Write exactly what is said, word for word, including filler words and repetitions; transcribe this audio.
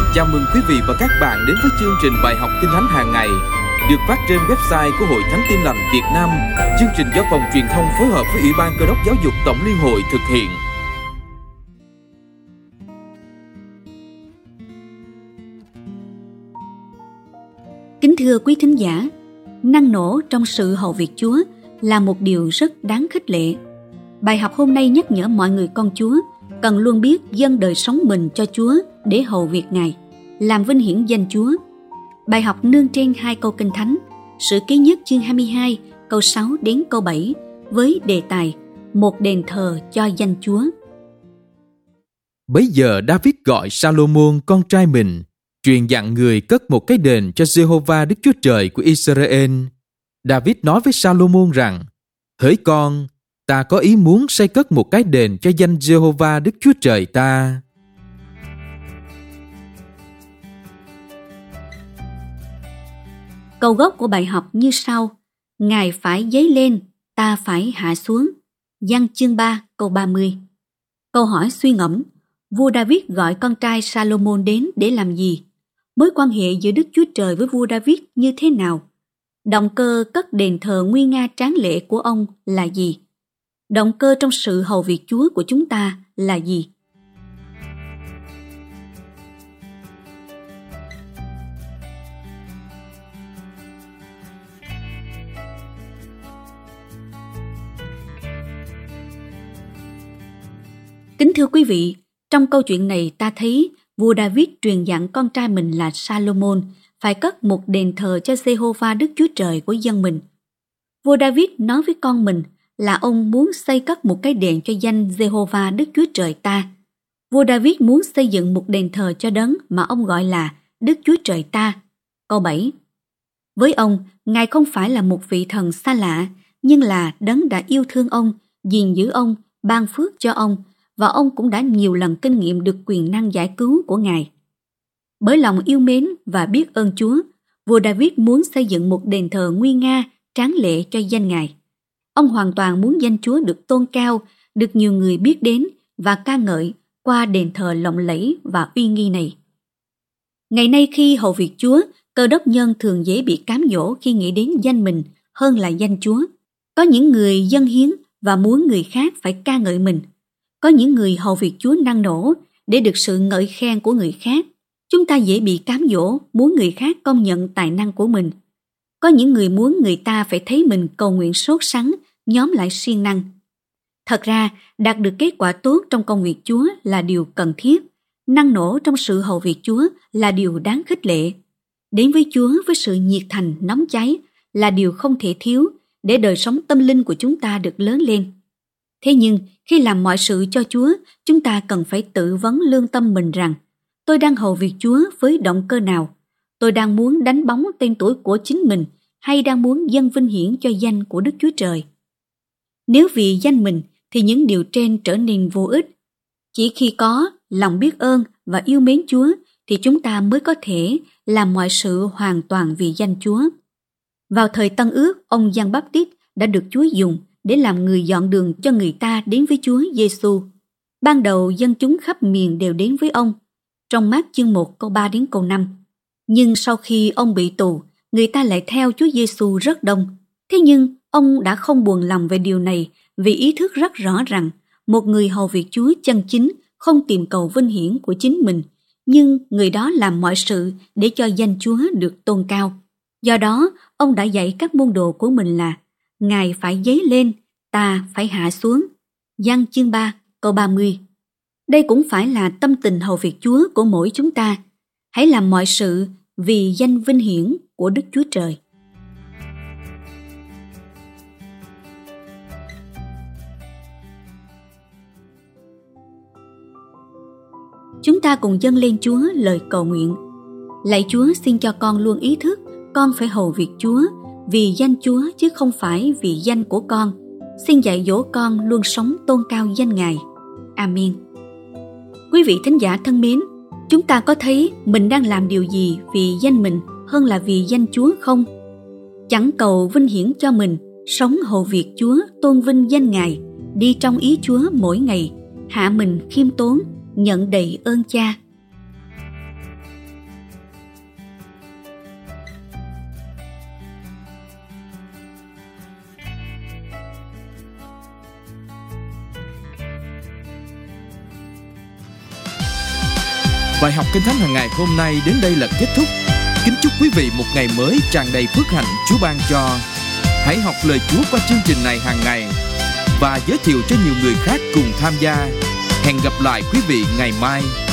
Chào mừng quý vị và các bạn đến với chương trình bài học Kinh Thánh hàng ngày được phát trên website của Hội Thánh Tin Lành Việt Nam. Chương trình do Phòng Truyền thông phối hợp với Ủy ban Cơ đốc Giáo dục Tổng Liên hội thực hiện. Kính thưa quý thính giả, năng nổ trong sự hầu việc Chúa là một điều rất đáng khích lệ. Bài học hôm nay nhắc nhở mọi người con Chúa cần luôn biết dâng đời sống mình cho Chúa để hầu việc Ngài, làm vinh hiển danh Chúa. Bài học nương trên hai câu Kinh Thánh, Sử Ký Nhất chương hai mươi hai, câu sáu đến câu bảy với đề tài một đền thờ cho danh Chúa. Bấy giờ David gọi Salomon con trai mình, truyền dặn người cất một cái đền cho Giê-hô-va Đức Chúa Trời của Israel. David nói với Salomon rằng: Hỡi con, ta có ý muốn xây cất một cái đền cho danh Giê-hô-va Đức Chúa Trời ta. Câu gốc của bài học như sau: Ngài phải dấy lên, ta phải hạ xuống. Giăng chương ba câu ba mươi. Câu hỏi suy ngẫm: vua David gọi con trai Salomon đến để làm gì? Mối quan hệ giữa Đức Chúa Trời với vua David như thế nào? Động cơ cất đền thờ nguy nga tráng lệ của ông là gì? Động cơ trong sự hầu việc Chúa của chúng ta là gì? Kính thưa quý vị, trong câu chuyện này ta thấy vua David truyền dặn con trai mình là Salomon phải cất một đền thờ cho Giê-hô-va Đức Chúa Trời của dân mình. Vua David nói với con mình là ông muốn xây cất một cái đền cho danh Giê-hô-va Đức Chúa Trời ta. Vua David muốn xây dựng một đền thờ cho đấng mà ông gọi là Đức Chúa Trời ta. Câu bảy. Với ông, Ngài không phải là một vị thần xa lạ, nhưng là đấng đã yêu thương ông, gìn giữ ông, ban phước cho ông, và ông cũng đã nhiều lần kinh nghiệm được quyền năng giải cứu của Ngài. Bởi lòng yêu mến và biết ơn Chúa, vua David muốn xây dựng một đền thờ nguy nga, tráng lệ cho danh Ngài. Ông hoàn toàn muốn danh Chúa được tôn cao, được nhiều người biết đến và ca ngợi qua đền thờ lộng lẫy và uy nghi này. Ngày nay khi hầu việc Chúa, Cơ đốc nhân thường dễ bị cám dỗ khi nghĩ đến danh mình hơn là danh Chúa. Có những người dâng hiến và muốn người khác phải ca ngợi mình. Có những người hầu việc Chúa năng nổ để được sự ngợi khen của người khác. Chúng ta dễ bị cám dỗ muốn người khác công nhận tài năng của mình. Có những người muốn người ta phải thấy mình cầu nguyện sốt sắng, nhóm lại siêng năng. Thật ra, đạt được kết quả tốt trong công việc Chúa là điều cần thiết. Năng nổ trong sự hầu việc Chúa là điều đáng khích lệ. Đến với Chúa với sự nhiệt thành nóng cháy là điều không thể thiếu để đời sống tâm linh của chúng ta được lớn lên. Thế nhưng, khi làm mọi sự cho Chúa, chúng ta cần phải tự vấn lương tâm mình rằng: tôi đang hầu việc Chúa với động cơ nào? Tôi đang muốn đánh bóng tên tuổi của chính mình hay đang muốn dâng vinh hiển cho danh của Đức Chúa Trời? Nếu vì danh mình thì những điều trên trở nên vô ích. Chỉ khi có lòng biết ơn và yêu mến Chúa thì chúng ta mới có thể làm mọi sự hoàn toàn vì danh Chúa. Vào thời Tân Ước, ông Giăng Báp-tít đã được Chúa dùng để làm người dọn đường cho người ta đến với Chúa Giê-xu. Ban đầu dân chúng khắp miền đều đến với ông, trong Mác chương một câu ba đến câu năm. Nhưng sau khi ông bị tù, người ta lại theo Chúa Giê-xu rất đông. Thế nhưng ông đã không buồn lòng về điều này vì ý thức rất rõ rằng một người hầu việc Chúa chân chính không tìm cầu vinh hiển của chính mình, nhưng người đó làm mọi sự để cho danh Chúa được tôn cao. Do đó, ông đã dạy các môn đồ của mình là: Ngài phải dấy lên, ta phải hạ xuống. Giăng chương ba câu ba mươi. Đây cũng phải là tâm tình hầu việc Chúa của mỗi chúng ta. Hãy làm mọi sự vì danh vinh hiển của Đức Chúa Trời. Chúng ta cùng dâng lên Chúa lời cầu nguyện. Lạy Chúa, xin cho con luôn ý thức con phải hầu việc Chúa vì danh Chúa chứ không phải vì danh của con. Xin dạy dỗ con luôn sống tôn cao danh Ngài. Amen. Quý vị thính giả thân mến, chúng ta có thấy mình đang làm điều gì vì danh mình hơn là vì danh Chúa không? Chẳng cầu vinh hiển cho mình, sống hầu việc Chúa, tôn vinh danh Ngài, đi trong ý Chúa mỗi ngày, hạ mình khiêm tốn, nhận đầy ơn Cha. Bài học Kinh Thánh hàng ngày hôm nay đến đây là kết thúc. Kính chúc quý vị một ngày mới tràn đầy phước hạnh Chúa ban cho. Hãy học lời Chúa qua chương trình này hàng ngày và giới thiệu cho nhiều người khác cùng tham gia. Hẹn gặp lại quý vị ngày mai.